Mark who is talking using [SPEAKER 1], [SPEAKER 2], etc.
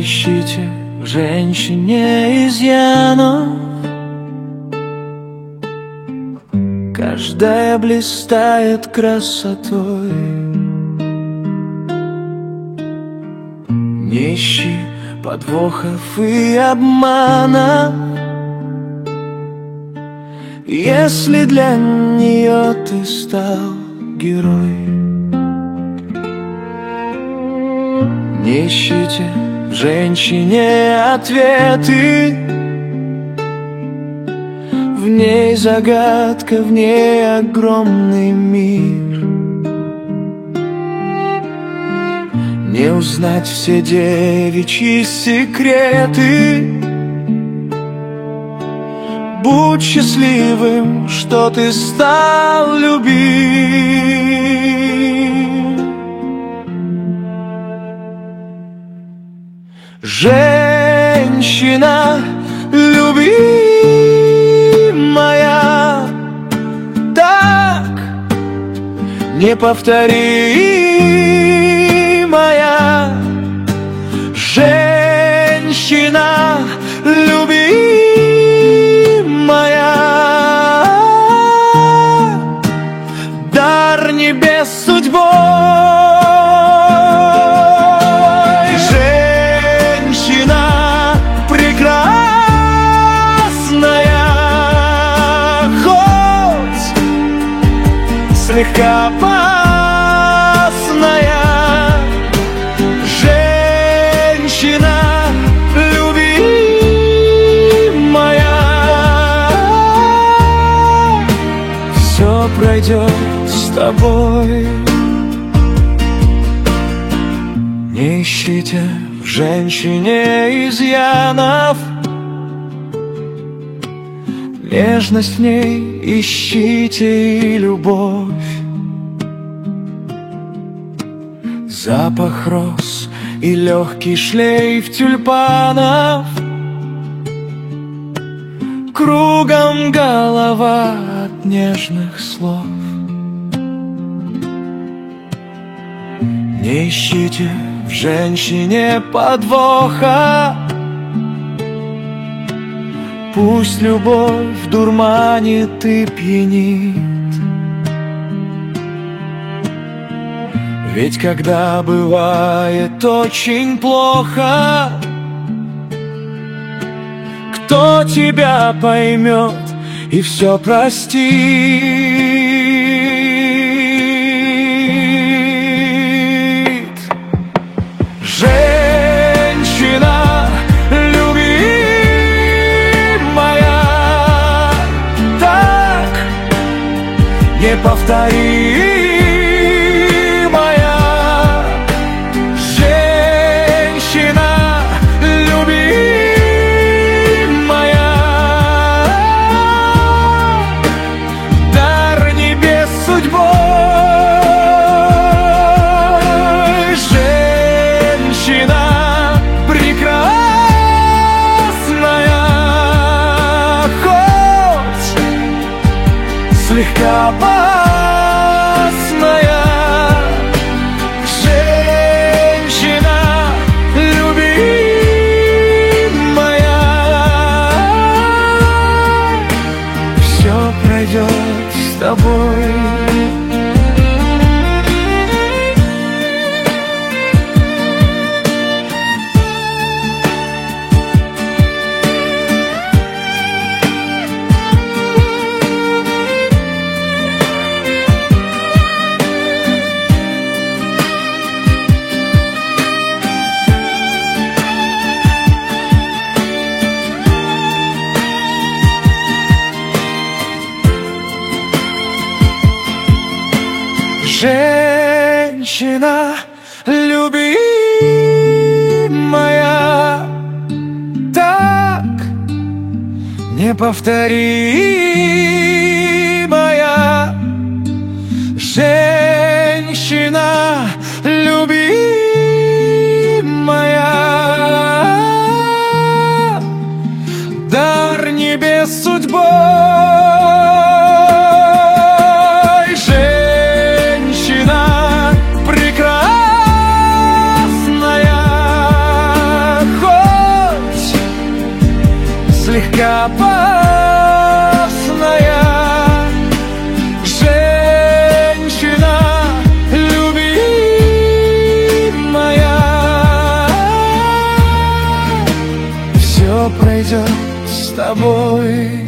[SPEAKER 1] ищите в женщине изъянов. Каждая блистает красотой. Не ищи подвохов и обмана, если для нее ты стал герой. Не ищите в женщине ответы, в ней загадка, в ней огромный мир. Не узнать все девичьи секреты. Будь счастливым, что ты стал любим. Женщина любимая, так неповторимая. Женщина любимая, дар небес судьбой. Женщина прекрасная, хоть слегка опасная. Женщина любимая, все пройдет с тобой. Не ищите в женщине изъянов, нежность в ней ищите и любовь. Запах роз и легкий шлейф тюльпанов, кругом голова от нежных слов. Не ищите в женщине подвоха, пусть любовь дурманит и пьянит. Ведь когда бывает очень плохо, кто тебя поймет и все простит? Женщина любимая, так неповторимая. Слегка опасная. Женщина любимая, все пройдет с тобой. Женщина любимая, так неповторимая. Женщина любимая, дар небес судьбой. Женщина прекрасная, я опасная женщина, любимая. Все пройдет с тобой.